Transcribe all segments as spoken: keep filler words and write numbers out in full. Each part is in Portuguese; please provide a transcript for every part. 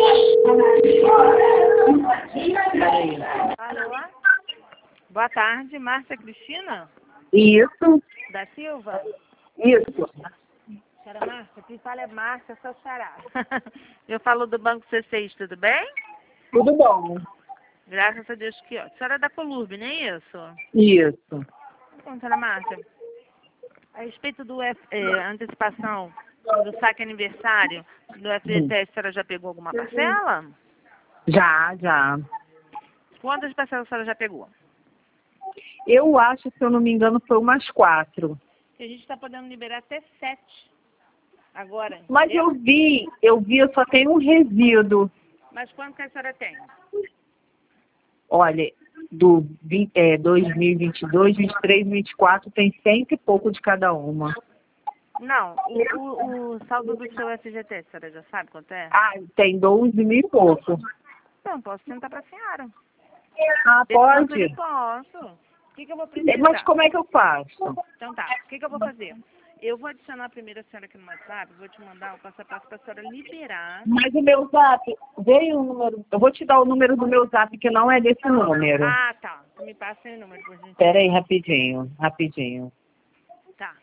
Peraí. Alô? Boa tarde, Márcia Cristina? Isso, Da Silva? isso. Senhora Márcia, quem fala é Márcia, sou xará. Eu falo do Banco C seis, tudo bem? Tudo bom. Graças a Deus que ó. A senhora é da Colurb, não é isso? Isso. Bom, senhora Márcia, a respeito do F, é, antecipação do saque aniversário do F G T S, a senhora já pegou alguma parcela? Já, já. Quantas parcelas a senhora já pegou? Eu acho, se eu não me engano, foi umas quatro. Que a gente está podendo liberar até sete agora. Mas entendeu? eu vi, eu vi, eu só tenho um resíduo. Mas quanto que a senhora tem? Olha, do vinte, é, dois mil e vinte e dois, vinte e três, vinte e quatro, tem cento e pouco de cada uma. Não, o, o, o saldo do seu F G T, a senhora já sabe quanto é? Ah, tem doze mil e pouco. Não, posso tentar para a senhora. Ah, Depois pode? eu posso. O que, que eu vou É, precisar? mas como é que eu faço? Então tá, o que, que eu vou fazer? Eu vou adicionar primeiro a senhora aqui no WhatsApp, vou te mandar o passo a passo para a senhora liberar. Mas o meu zap, veio o número, eu vou te dar o número do meu zap, que não é desse número. Ah, tá. Me passa aí o número, por gentileza. Pera aí, rapidinho, rapidinho. Tá.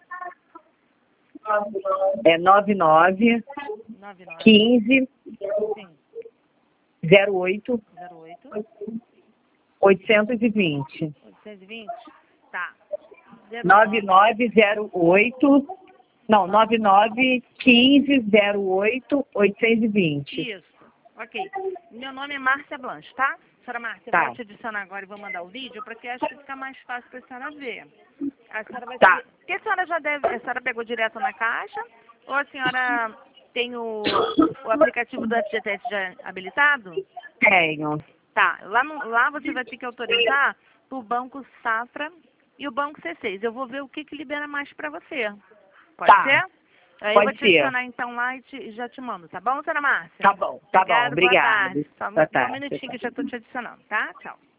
É nove nove nove nove quinze sim, zero oito zero oito oitocentos e vinte. oitocentos e vinte. Tá. nove nove zero oito, não, nove nove quinze zero oito oitocentos e vinte. Isso. Ok. Meu nome é Márcia Blanche, tá? Senhora Márcia, eu Tá. vou te adicionar agora e vou mandar o vídeo, porque acho que fica mais fácil para a senhora ver. A senhora vai Tá. saber. Porque a senhora já deve. A senhora pegou direto na caixa? Ou a senhora tem o, o aplicativo do F G T S já habilitado? Tenho. Tá. Lá, no, lá você vai ter que autorizar o Banco Safra e o Banco C seis. Eu vou ver o que, que libera mais para você. Pode Tá. ser? Aí Pode eu vou te ser. adicionar então lá e te- já te mando, tá bom, senhora Márcia? Tá bom, tá bom, Obrigada, boa obrigada. tarde. Só, Boa só um tarde. minutinho que eu já estou te adicionando, tá? Tchau.